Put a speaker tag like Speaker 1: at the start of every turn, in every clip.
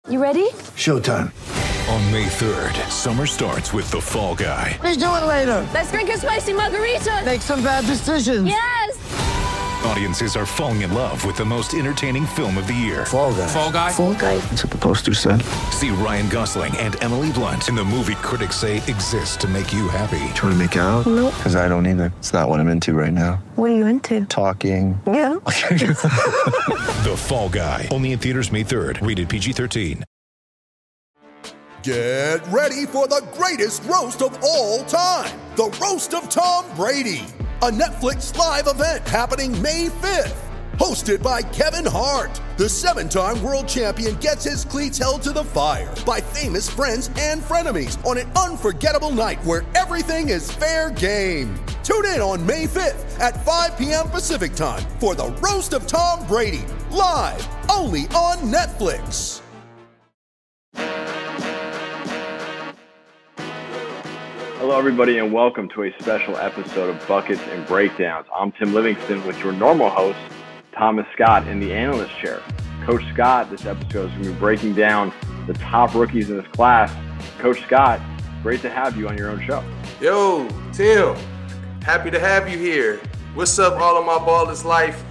Speaker 1: You ready?
Speaker 2: Showtime.
Speaker 3: On May 3rd, summer starts with The Fall Guy.
Speaker 2: Let's do it later.
Speaker 1: Let's drink a spicy margarita.
Speaker 2: Make some bad decisions.
Speaker 1: Yes!
Speaker 3: Audiences are falling in love with the most entertaining film of the year.
Speaker 2: Fall Guy.
Speaker 4: Fall Guy?
Speaker 1: Fall Guy.
Speaker 2: That's what the poster said.
Speaker 3: See Ryan Gosling and Emily Blunt in the movie critics say exists to make you happy.
Speaker 2: Trying to make it out?
Speaker 1: Nope.
Speaker 2: Because I don't either. It's not what I'm into right now.
Speaker 1: What are you into?
Speaker 2: Talking.
Speaker 1: Yeah.
Speaker 3: The Fall Guy. Only in theaters May 3rd. Rated PG-13.
Speaker 5: Get ready for the greatest roast of all time, the Roast of Tom Brady, a Netflix live event happening May 5th. Hosted by Kevin Hart, the 7-time world champion gets his cleats held to the fire by famous friends and frenemies on an unforgettable night where everything is fair game. Tune in on May 5th at 5 p.m. Pacific time for the Roast of Tom Brady, live only on Netflix.
Speaker 6: Hello, everybody, and welcome to a special episode of Buckets and Breakdowns. I'm Tim Livingston with your normal host, Thomas Scott, in the analyst chair. Coach Scott, this episode is going to be breaking down the top rookies in this class. Coach Scott, great to have you on your own show.
Speaker 4: Yo, Tim, happy to have you here. What's up, all of my Ballers Life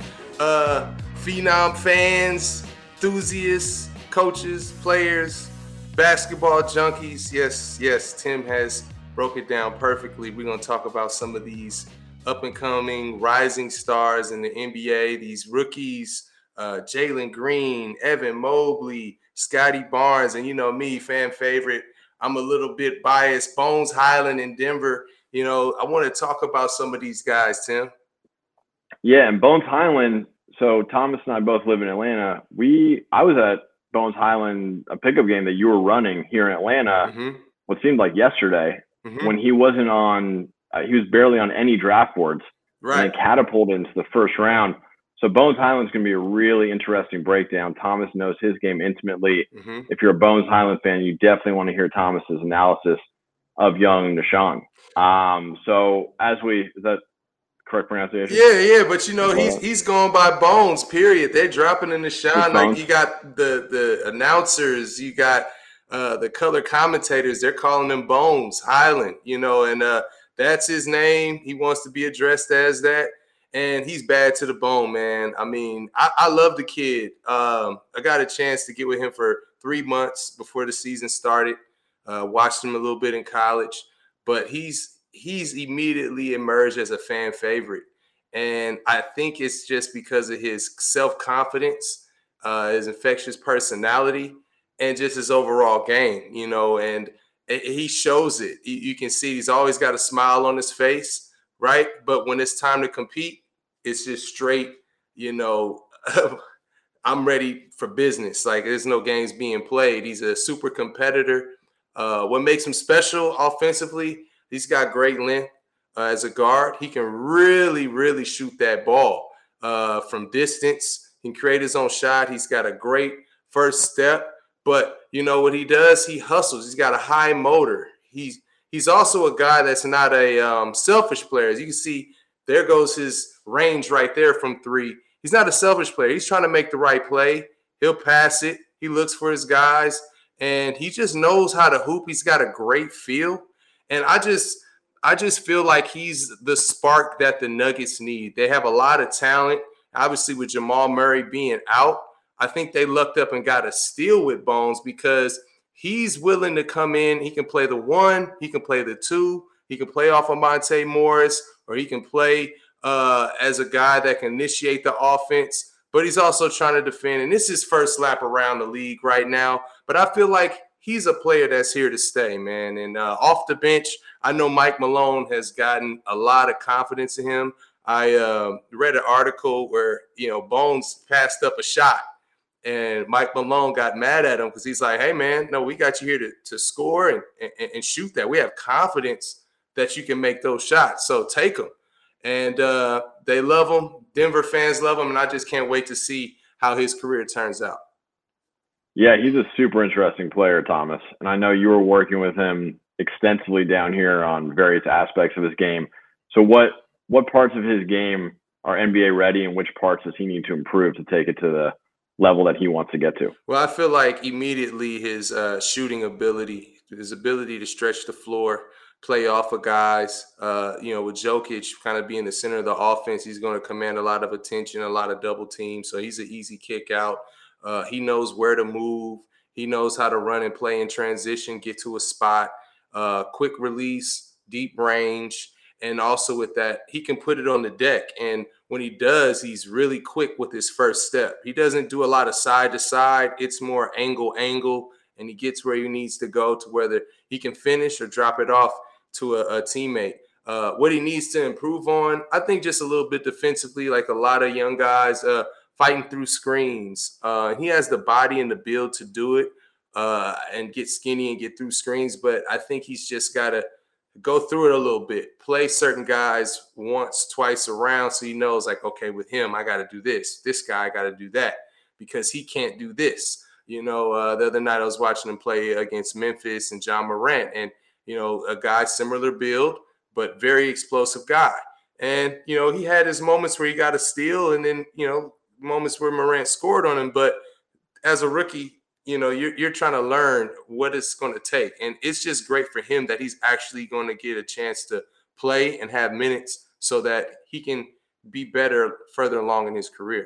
Speaker 4: Phenom fans, enthusiasts, coaches, players, basketball junkies? Yes, Tim has broke it down perfectly. We're going to talk about some of these up-and-coming rising stars in the NBA, these rookies, Jalen Green, Evan Mobley, Scotty Barnes, and you know me, fan favorite. I'm a little bit biased, Bones Hyland in Denver. You know, I want to talk about some of these guys, Tim.
Speaker 6: Yeah, and Bones Hyland, so Thomas and I both live in Atlanta. I was at Bones Hyland, a pickup game that you were running here in Atlanta, what seemed like yesterday. When he wasn't on, he was barely on any draft boards,
Speaker 4: right?
Speaker 6: And catapulted into the first round. So Bones Hyland's going to be a really interesting breakdown. Thomas knows his game intimately. If you're a Bones Hyland fan, you definitely want to hear Thomas's analysis of young Nahshon. So is that correct pronunciation?
Speaker 4: Yeah, but you know he's going by Bones. Period. They're dropping in Nahshon. Like you got the announcers, you got the color commentators, they're calling him Bones Hyland, you know, and that's his name. He wants to be addressed as that, and he's bad to the bone, man. I mean, I love the kid. I got a chance to get with him for 3 months before the season started. Watched him a little bit in college, but he's immediately emerged as a fan favorite, and I think it's just because of his self-confidence, his infectious personality, and just his overall game, you know, and he shows it. You can see he's always got a smile on his face, right? But when it's time to compete, it's just straight, you know, I'm ready for business. Like there's no games being played. He's a super competitor. What makes him special offensively, he's got great length as a guard. He can really, really shoot that ball from distance. He can create his own shot. He's got a great first step. But you know what he does? He hustles. He's got a high motor. He's also a guy that's not a selfish player. As you can see, there goes his range right there from three. He's not a selfish player. He's trying to make the right play. He'll pass it. He looks for his guys, and he just knows how to hoop. He's got a great feel, and I just feel like he's the spark that the Nuggets need. They have a lot of talent, obviously with Jamal Murray being out. I think they lucked up and got a steal with Bones because he's willing to come in. He can play the 1, he can play the 2, he can play off of Monte Morris, or he can play as a guy that can initiate the offense, but he's also trying to defend. And this is his first lap around the league right now. But I feel like he's a player that's here to stay, man. And off the bench, I know Mike Malone has gotten a lot of confidence in him. I read an article where, you know, Bones passed up a shot. And Mike Malone got mad at him because he's like, hey, man, no, we got you here to score and shoot that. We have confidence that you can make those shots. So take them. And they love him. Denver fans love him. And I just can't wait to see how his career turns out.
Speaker 6: Yeah, he's a super interesting player, Thomas. And I know you were working with him extensively down here on various aspects of his game. So what parts of his game are NBA ready and which parts does he need to improve to take it to the level that he wants to get to?
Speaker 4: Well, I feel like immediately his shooting ability, his ability to stretch the floor, play off of guys, with Jokic kind of being the center of the offense, he's going to command a lot of attention, a lot of double teams. So he's an easy kick out. He knows where to move. He knows how to run and play in transition, get to a spot, quick release, deep range. And also with that, he can put it on the deck. And when he does, he's really quick with his first step. He doesn't do a lot of side to side. It's more angle, and he gets where he needs to go to whether he can finish or drop it off to a teammate. What he needs to improve on, I think just a little bit defensively, like a lot of young guys fighting through screens. He has the body and the build to do it and get skinny and get through screens. But I think he's just got to go through it a little bit, play certain guys once, twice around. So he knows like, okay, with him, I got to do this. This guy, I got to do that because he can't do this. The other night I was watching him play against Memphis and John Morant and, a guy similar build, but very explosive guy. And, he had his moments where he got a steal and then, moments where Morant scored on him. But as a rookie, you're trying to learn what it's going to take. And it's just great for him that he's actually going to get a chance to play and have minutes so that he can be better further along in his career.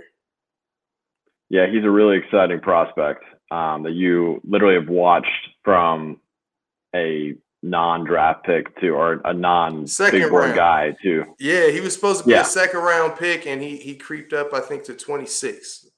Speaker 6: Yeah, he's a really exciting prospect that you literally have watched from a non-draft pick to, or a non-big board guy to.
Speaker 4: Yeah, he was supposed to be a second round pick and he creeped up, I think, to 26.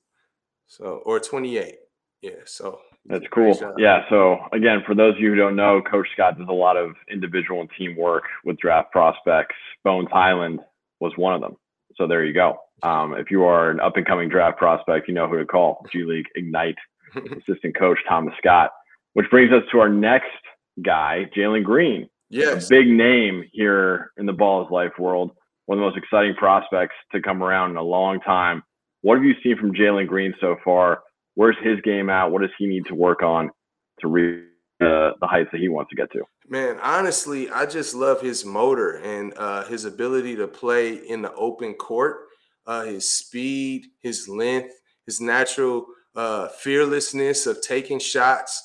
Speaker 4: Or 28. Yeah, so
Speaker 6: that's cool. Yeah, so again, for those of you who don't know, Coach Scott does a lot of individual and team work with draft prospects. Bones Hyland was one of them. So there you go. If you are an up-and-coming draft prospect, you know who to call. G League Ignite assistant coach Thomas Scott. Which brings us to our next guy, Jalen Green.
Speaker 4: Yes.
Speaker 6: A big name here in the Ball is Life world. One of the most exciting prospects to come around in a long time. What have you seen from Jalen Green so far? Where's his game at? What does he need to work on to reach the heights that he wants to get to?
Speaker 4: Man, honestly, I just love his motor and his ability to play in the open court, his speed, his length, his natural fearlessness of taking shots.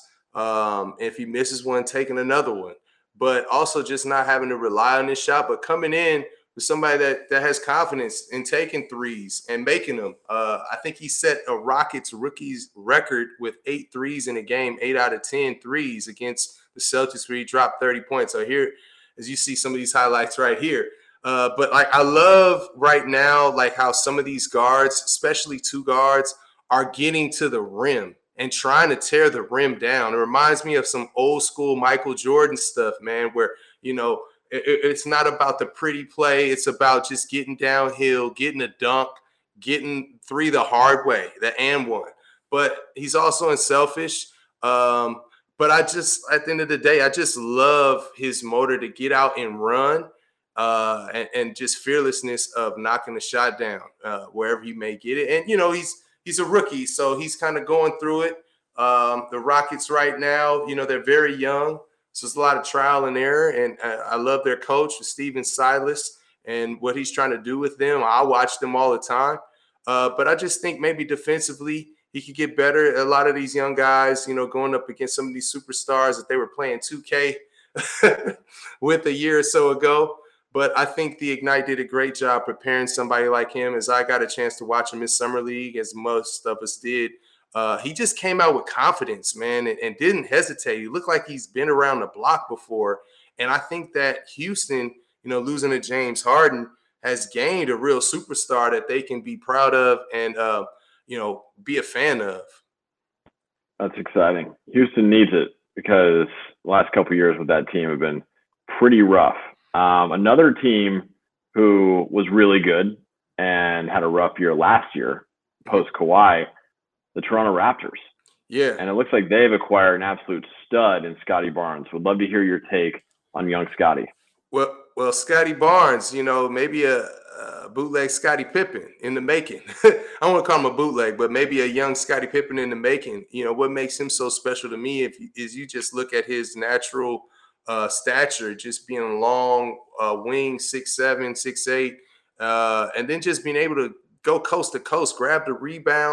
Speaker 4: If he misses one, taking another one. But also just not having to rely on his shot, but coming in with somebody that has confidence in taking threes and making them. I think he set a Rockets rookies record with 8 threes in a game, 8 out of 10 threes against the Celtics where he dropped 30 points. So here, as you see some of these highlights right here. But like I love right now, like how some of these guards, especially 2 guards, are getting to the rim and trying to tear the rim down. It reminds me of some old school Michael Jordan stuff, man, where, it's not about the pretty play. It's about just getting downhill, getting a dunk, getting 3 the hard way, the and one. But he's also unselfish. But at the end of the day, I just love his motor to get out and run and just fearlessness of knocking the shot down wherever he may get it. And, he's a rookie, so he's kind of going through it. The Rockets right now, they're very young. So it's a lot of trial and error, and I love their coach, Stephen Silas, and what he's trying to do with them. I watch them all the time. But I just think maybe defensively he could get better. A lot of these young guys, going up against some of these superstars that they were playing 2K with a year or so ago. But I think the Ignite did a great job preparing somebody like him, as I got a chance to watch him in Summer League, as most of us did. He just came out with confidence, man, and didn't hesitate. He looked like he's been around the block before. And I think that Houston, losing to James Harden, has gained a real superstar that they can be proud of and, be a fan of.
Speaker 6: That's exciting. Houston needs it because the last couple of years with that team have been pretty rough. Another team who was really good and had a rough year last year, post-Kawhi, the Toronto Raptors.
Speaker 4: Yeah.
Speaker 6: And it looks like they've acquired an absolute stud in Scotty Barnes. Would love to hear your take on young Scotty.
Speaker 4: Well, Scotty Barnes, maybe a bootleg Scottie Pippen in the making. I don't want to call him a bootleg, but maybe a young Scottie Pippen in the making. What makes him so special to me is you just look at his natural stature, just being long, wing, 6'7", 6'8", and then just being able to go coast to coast, grab the rebound,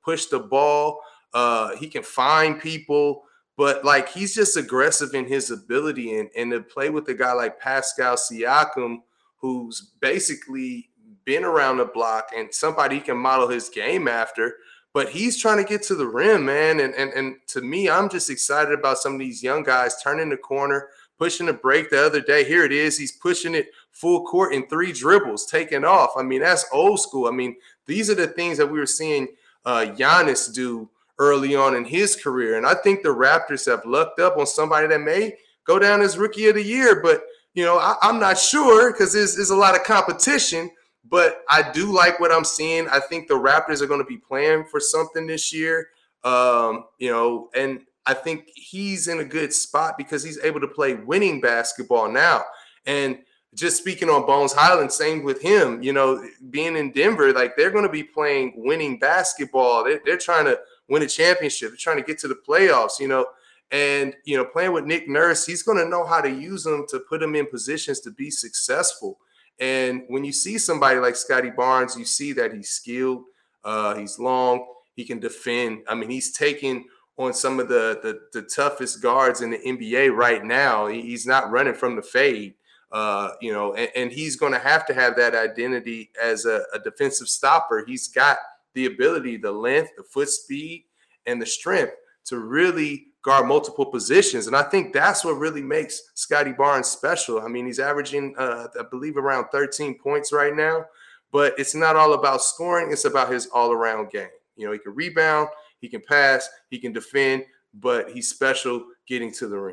Speaker 4: push the ball. He can find people. But, like, he's just aggressive in his ability. And to play with a guy like Pascal Siakam, who's basically been around the block and somebody he can model his game after, but he's trying to get to the rim, man. And to me, I'm just excited about some of these young guys turning the corner, pushing the break the other day. Here it is. He's pushing it full court in 3 dribbles, taking off. I mean, that's old school. I mean, these are the things that we were seeing Giannis do early on in his career. And I think the Raptors have lucked up on somebody that may go down as Rookie of the Year. But, you know, I'm not sure because there's a lot of competition. But I do like what I'm seeing. I think the Raptors are going to be playing for something this year. You know, and I think he's in a good spot because he's able to play winning basketball now. And just speaking on Bones Hyland, same with him, you know, being in Denver, like they're going to be playing winning basketball. They're trying to win a championship. They're trying to get to the playoffs, you know, and, you know, playing with Nick Nurse, he's going to know how to use them to put them in positions to be successful. And when you see somebody like Scottie Barnes, you see that he's skilled, he's long, he can defend. I mean, he's taking on some of the toughest guards in the NBA right now. He's not running from the fade, you know, and he's going to have that identity as a defensive stopper. He's got the ability, the length, the foot speed, and the strength to really guard multiple positions. And I think that's what really makes Scottie Barnes special. I mean, he's averaging, I believe, around 13 points right now, but it's not all about scoring. It's about his all-around game. You know, he can rebound, he can pass, he can defend, but he's special getting to the rim.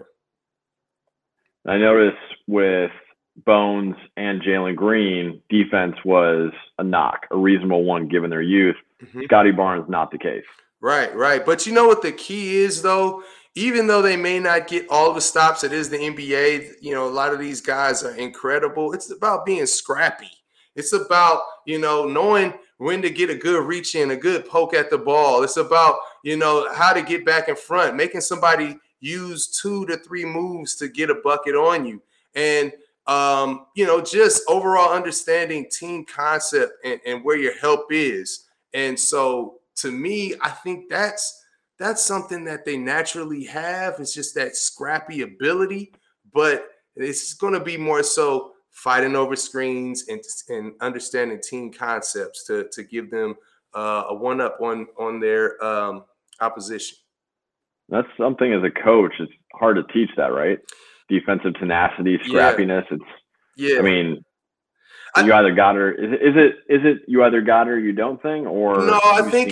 Speaker 6: I noticed with Bones and Jalen Green, defense was a knock, a reasonable one given their youth. Mm-hmm. Scottie Barnes, not the case.
Speaker 4: Right. But you know what the key is, though? Even though they may not get all the stops, it is the NBA. You know, a lot of these guys are incredible. It's about being scrappy. It's about, you know, knowing when to get a good reach in, a good poke at the ball. It's about, you know, how to get back in front, making somebody use 2 to 3 moves to get a bucket on you. And, you know, just overall understanding team concept and where your help is. And so, to me, I think that's something that they naturally have. It's just that scrappy ability, but it's going to be more so fighting over screens and understanding team concepts to give them a one-up on their opposition. That's
Speaker 6: something as a coach, it's hard to teach that, right? Defensive tenacity, scrappiness. I mean, you either got her. Is it you either got her or you don't think, or
Speaker 4: no? I think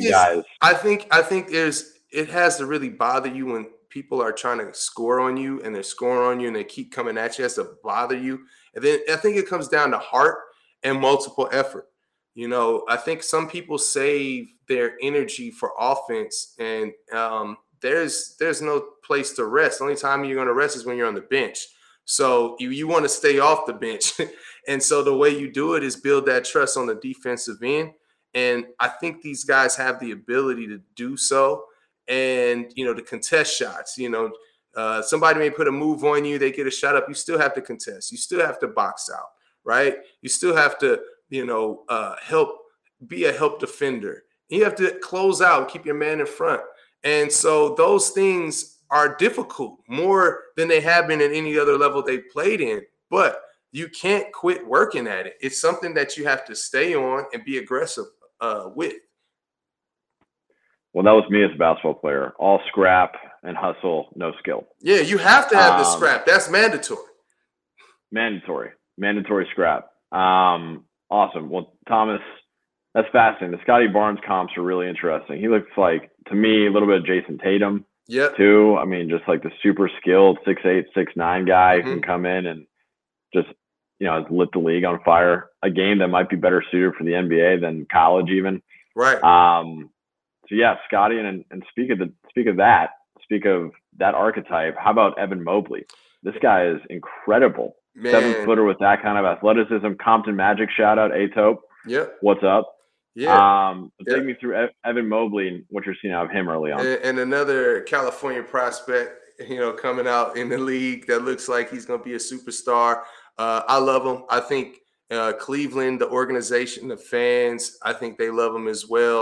Speaker 4: it has to really bother you when people are trying to score on you and they're scoring on you and they keep coming at you. It has to bother you, and then I think it comes down to heart and multiple effort. You know, I think some people save their energy for offense, and there's no place to rest. The only time you're going to rest is when you're on the bench. So you want to stay off the bench. And so the way you do it is build that trust on the defensive end. And I think these guys have the ability to do so. And, you know, to contest shots, you know, somebody may put a move on you, they get a shot up. You still have to contest. You still have to box out, right? You still have to, you know, be a help defender. You have to close out, keep your man in front. And so those things are difficult, more than they have been at any other level they've played in. But you can't quit working at it. It's something that you have to stay on and be aggressive with.
Speaker 6: Well, that was me as a basketball player. All scrap and hustle, no skill.
Speaker 4: Yeah, you have to have the scrap. That's mandatory. Mandatory scrap. Awesome. Well, Thomas, that's fascinating. The Scottie Barnes comps are really interesting. He looks like, to me, a little bit of Jason Tatum. Yep.
Speaker 6: Too. I mean, just like the super skilled 6'8", 6'9" guy who can come in and just, you know, lit the league on fire. A game that might be better suited for the NBA than college even.
Speaker 4: Right.
Speaker 6: So yeah, Scottie, and speak of that archetype. How about Evan Mobley? This guy is incredible. Man. 7-footer with that kind of athleticism. Compton Magic shout out, Atope.
Speaker 4: Yep.
Speaker 6: What's up?
Speaker 4: Yeah.
Speaker 6: Take me through Evan Mobley and what you're seeing out of him early on.
Speaker 4: And another California prospect, you know, coming out in the league that looks like he's going to be a superstar. I love him. I think Cleveland, the organization, the fans, I think they love him as well.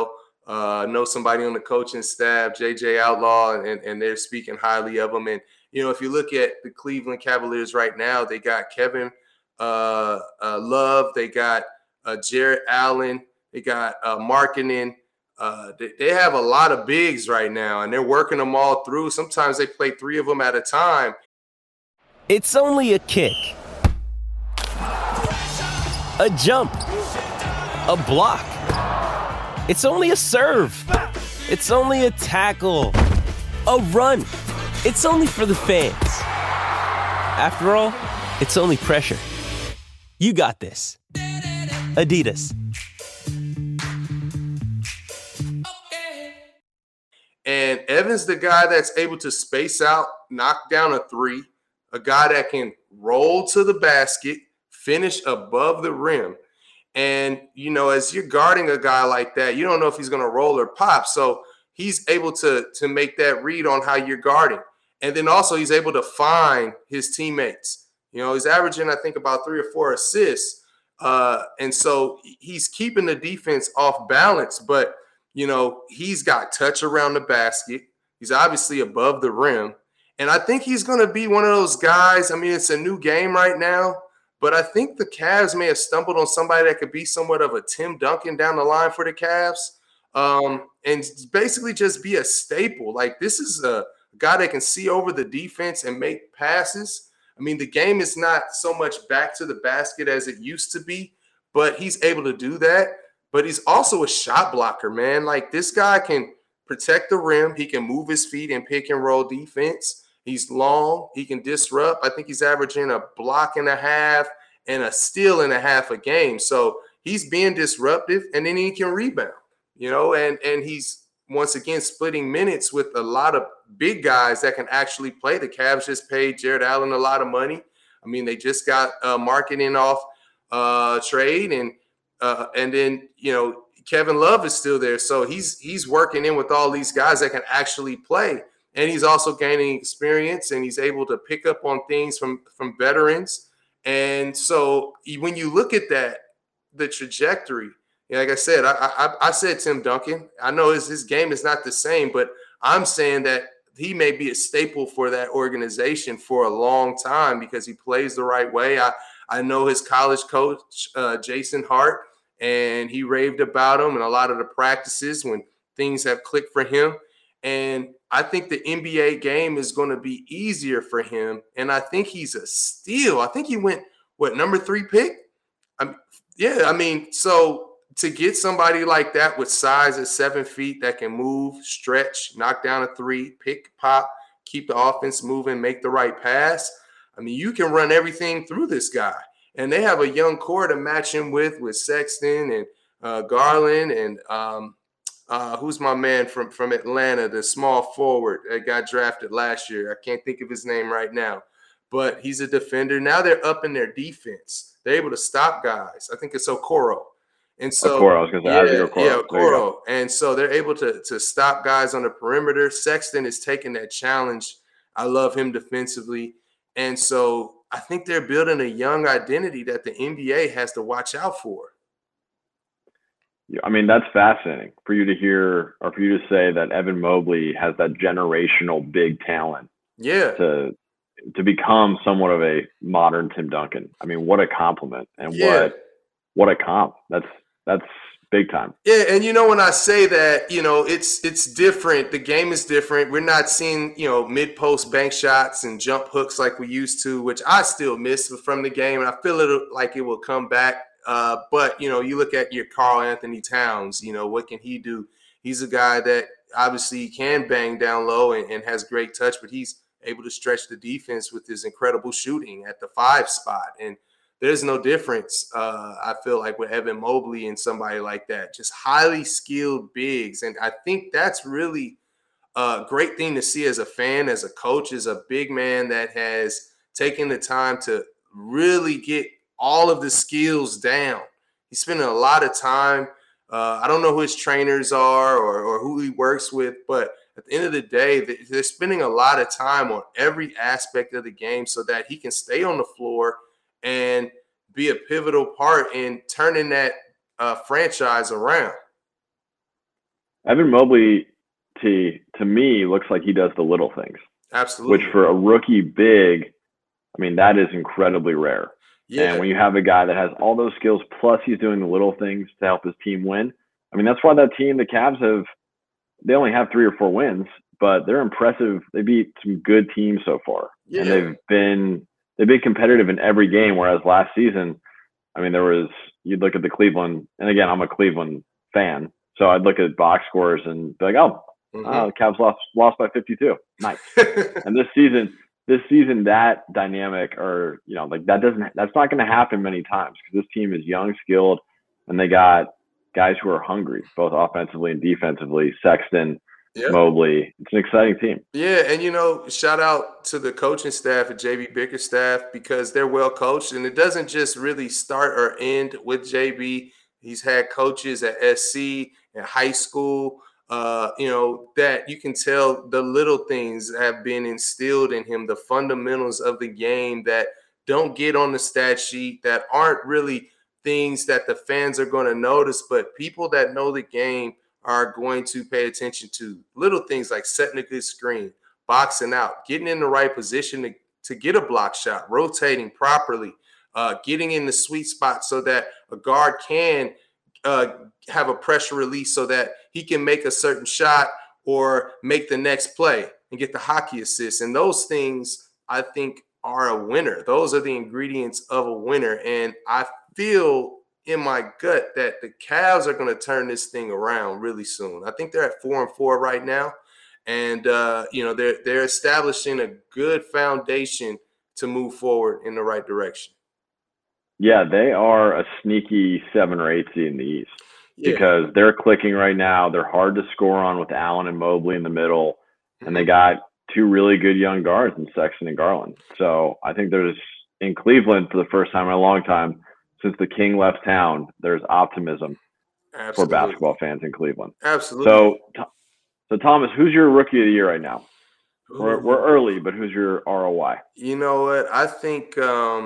Speaker 4: Know somebody on the coaching staff, JJ Outlaw, and they're speaking highly of him. And, if you look at the Cleveland Cavaliers right now, they got Kevin Love, they got Jarrett Allen, they got Markkanen. They have a lot of bigs right now, and they're working them all through. Sometimes they play 3 of them at a time.
Speaker 7: It's only a kick, a jump, a block. It's only a serve. It's only a tackle, a run. It's only for the fans. After all, it's only pressure. You got this. Adidas.
Speaker 4: And Evan's the guy that's able to space out, knock down a 3, a guy that can roll to the basket, finish above the rim. And, as you're guarding a guy like that, you don't know if he's going to roll or pop. So he's able to make that read on how you're guarding. And then also he's able to find his teammates. He's averaging, I think, about 3 or 4 assists. And so he's keeping the defense off balance, but he's got touch around the basket. He's obviously above the rim. And I think he's going to be one of those guys. I mean, it's a new game right now, but I think the Cavs may have stumbled on somebody that could be somewhat of a Tim Duncan down the line for the Cavs, and basically just be a staple. Like, this is a guy that can see over the defense and make passes. I mean, the game is not so much back to the basket as it used to be, but he's able to do that. But he's also a shot blocker, man. Like, this guy can protect the rim. He can move his feet and pick and roll defense. He's long. He can disrupt. I think he's averaging a block and a half and a steal and a half a game. So he's being disruptive, and then he can rebound, and he's, once again, splitting minutes with a lot of big guys that can actually play. The Cavs just paid Jarrett Allen a lot of money. I mean, they just got Markkanen off trade, and then, Kevin Love is still there. So he's working in with all these guys that can actually play. And he's also gaining experience, and he's able to pick up on things from veterans. And so when you look at that, the trajectory, like I said, I said Tim Duncan. I know his game is not the same, but I'm saying that he may be a staple for that organization for a long time because he plays the right way. I know his college coach, Jason Hart, and he raved about him in a lot of the practices when things have clicked for him. And I think the NBA game is going to be easier for him. And I think he's a steal. I think he went, number 3 pick? So to get somebody like that with size at 7 feet that can move, stretch, knock down a 3, pick, pop, keep the offense moving, make the right pass. I mean, you can run everything through this guy. And they have a young core to match him with Sexton and Garland and who's my man from Atlanta, the small forward that got drafted last year. I can't think of his name right now, but he's a defender. Now they're up in their defense. They're able to stop guys. I think it's Okoro. And so,
Speaker 6: Okoro, I was going to say,
Speaker 4: Okoro. And so they're able to stop guys on the perimeter. Sexton is taking that challenge. I love him defensively. And so I think they're building a young identity that the NBA has to watch out for.
Speaker 6: I mean, that's fascinating for you to hear, or for you to say that Evan Mobley has that generational big talent.
Speaker 4: Yeah.
Speaker 6: To become somewhat of a modern Tim Duncan. I mean, what a compliment, and what a comp. That's big time.
Speaker 4: Yeah, and when I say that, it's different. The game is different. We're not seeing, mid-post bank shots and jump hooks like we used to, which I still miss from the game, and I feel like it will come back. But, you look at your Karl Anthony Towns, what can he do? He's a guy that obviously can bang down low and has great touch, but he's able to stretch the defense with his incredible shooting at the 5 spot. And there's no difference, I feel like, with Evan Mobley and somebody like that. Just highly skilled bigs. And I think that's really a great thing to see as a fan, as a coach, is a big man that has taken the time to really get all of the skills down. He's spending a lot of time. I don't know who his trainers are or who he works with, but at the end of the day, they're spending a lot of time on every aspect of the game so that he can stay on the floor and be a pivotal part in turning that franchise around.
Speaker 6: Evan Mobley, to me, looks like he does the little things.
Speaker 4: Absolutely.
Speaker 6: Which for a rookie big, I mean, that is incredibly rare. Yeah. And when you have a guy that has all those skills, plus he's doing the little things to help his team win, I mean, that's why that team, the Cavs, they only have 3 or 4 wins, but they're impressive. They beat some good teams so far. Yeah. And they've been competitive in every game, whereas last season, I mean, you'd look at the Cleveland, and again, I'm a Cleveland fan, so I'd look at box scores and be like, the Cavs lost by 52. Nice. And this season, that dynamic, or that's not going to happen many times, because this team is young, skilled, and they got guys who are hungry, both offensively and defensively. Sexton, Mobley. It's an exciting team.
Speaker 4: Yeah, and shout out to the coaching staff at JB Bickerstaff, because they're well coached, and it doesn't just really start or end with JB. He's had coaches at SC and high school. That you can tell the little things have been instilled in him, the fundamentals of the game that don't get on the stat sheet, that aren't really things that the fans are going to notice, but people that know the game are going to pay attention to. Little things like setting a good screen, boxing out, getting in the right position to get a block shot, rotating properly, getting in the sweet spot so that a guard can have a pressure release so that he can make a certain shot or make the next play and get the hockey assist. And those things, I think, are a winner. Those are the ingredients of a winner. And I feel in my gut that the Cavs are going to turn this thing around really soon. I think they're at 4-4 right now. And, they're establishing a good foundation to move forward in the right direction.
Speaker 6: Yeah, they are a sneaky 7 or 8 seed in the East because they're clicking right now. They're hard to score on with Allen and Mobley in the middle, and they got 2 really good young guards in Sexton and Garland. So I think there's, in Cleveland, for the first time in a long time, since the King left town, there's optimism for basketball fans in Cleveland.
Speaker 4: Absolutely.
Speaker 6: So Thomas, who's your rookie of the year right now? We're early, but who's your ROI?
Speaker 4: You know what? I think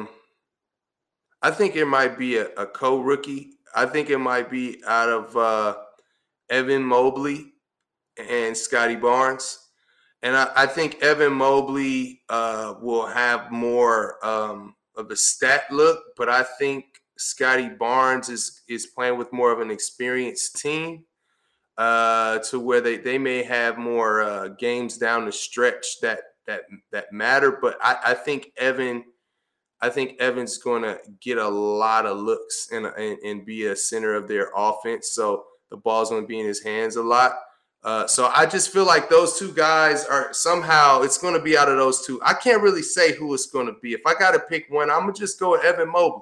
Speaker 4: it might be a co-rookie. I think it might be out of Evan Mobley and Scotty Barnes. And I think Evan Mobley will have more of a stat look, but I think Scotty Barnes is playing with more of an experienced team to where they may have more games down the stretch that matter. But I think Evan's going to get a lot of looks and be a center of their offense. So the ball's going to be in his hands a lot. So I just feel like those 2 guys are somehow, it's going to be out of those 2. I can't really say who it's going to be. If I got to pick one, I'm going to just go with Evan Mobley.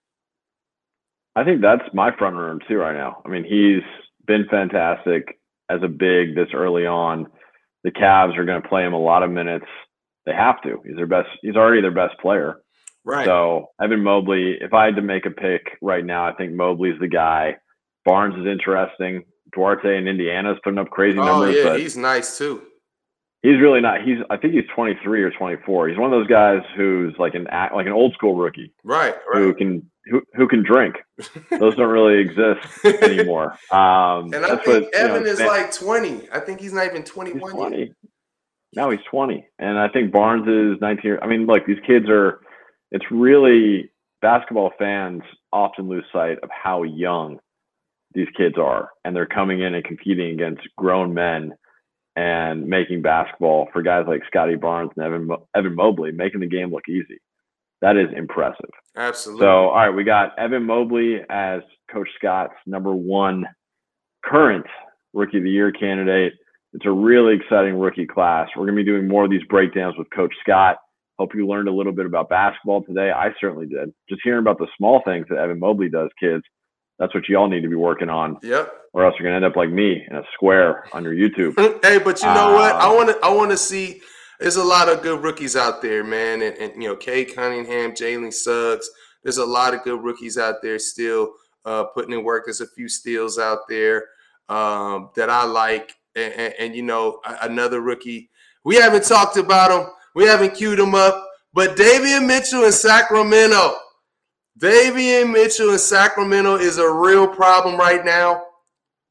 Speaker 6: I think that's my front runner too right now. I mean, he's been fantastic as a big this early on. The Cavs are going to play him a lot of minutes. They have to. He's already their best player.
Speaker 4: Right.
Speaker 6: So Evan Mobley, if I had to make a pick right now, I think Mobley's the guy. Barnes is interesting. Duarte in Indiana's putting up crazy numbers.
Speaker 4: Oh, yeah, he's nice too.
Speaker 6: He's really not. I think he's 23 or 24. He's one of those guys who's like an old school rookie.
Speaker 4: Right.
Speaker 6: Who can drink. Those don't really exist anymore.
Speaker 4: And I think Evan is like 20. I think he's not even 21
Speaker 6: he's 20. Yet. No, he's 20. And I think Barnes is 19. I mean, look, these kids it's really, basketball fans often lose sight of how young these kids are. And they're coming in and competing against grown men and making basketball for guys like Scotty Barnes and Evan Mobley, making the game look easy. That is impressive.
Speaker 4: Absolutely.
Speaker 6: So, all right, we got Evan Mobley as Coach Scott's number 1 current Rookie of the Year candidate. It's a really exciting rookie class. We're going to be doing more of these breakdowns with Coach Scott. Hope you learned a little bit about basketball today. I certainly did. Just hearing about the small things that Evan Mobley does, kids, that's what you all need to be working on.
Speaker 4: Yep.
Speaker 6: Or else you're going to end up like me in a square on your YouTube.
Speaker 4: Hey, but you know what? I want to see. There's a lot of good rookies out there, man. And Cade Cunningham, Jalen Suggs. There's a lot of good rookies out there still putting in work. There's a few steals out there that I like. And another rookie. We haven't talked about him. We haven't queued him up. But Davion Mitchell in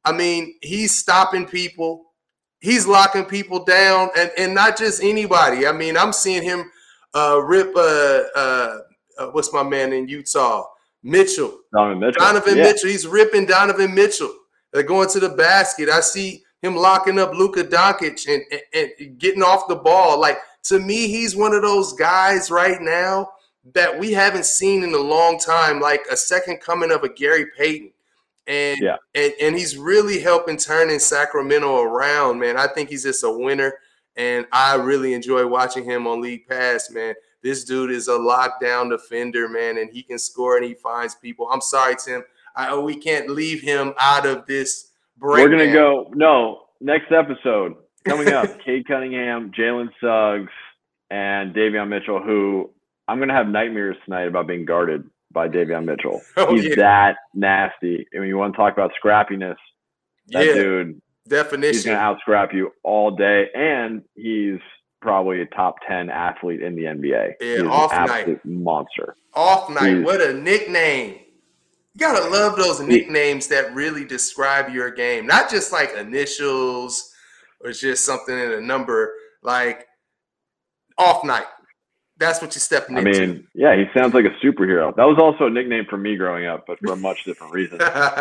Speaker 4: I mean, he's stopping people. He's locking people down, and not just anybody. I mean, I'm seeing him rip what's my man in Utah? Mitchell. Donovan Mitchell. He's ripping Donovan Mitchell. They're going to the basket. I see him locking up Luka Doncic and getting off the ball. Like, to me, he's one of those guys right now that we haven't seen in a long time, like a second coming of a Gary Payton. And he's really helping turning Sacramento around, man. I think he's just a winner, and I really enjoy watching him on League Pass, man. This dude is a lockdown defender, man, and he can score and he finds people. I'm sorry, Tim. We can't leave him out of this break.
Speaker 6: We're going to go – next episode coming up, Cade Cunningham, Jalen Suggs, and Davion Mitchell, who I'm going to have nightmares tonight about being guarded by Davion Mitchell. He's that nasty. I mean, you want to talk about scrappiness, that dude,
Speaker 4: definition.
Speaker 6: He's going to out-scrap you all day, and he's probably a top 10 athlete in the NBA.
Speaker 4: Yeah,
Speaker 6: he's
Speaker 4: off
Speaker 6: an
Speaker 4: night.
Speaker 6: Absolute monster.
Speaker 4: Off night. What a nickname. You got to love those nicknames that really describe your game. Not just like initials or just something in a number, like off night. That's what you're stepping into.
Speaker 6: I mean, yeah, he sounds like a superhero. That was also a nickname for me growing up, but for a much different reason.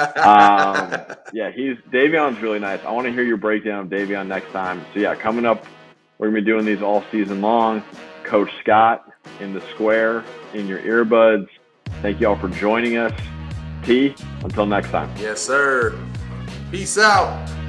Speaker 6: Davion's really nice. I want to hear your breakdown of Davion next time. So, yeah, coming up, we're going to be doing these all season long. Coach Scott in the square, in your earbuds. Thank you all for joining us. T, until next time.
Speaker 4: Yes, sir. Peace out.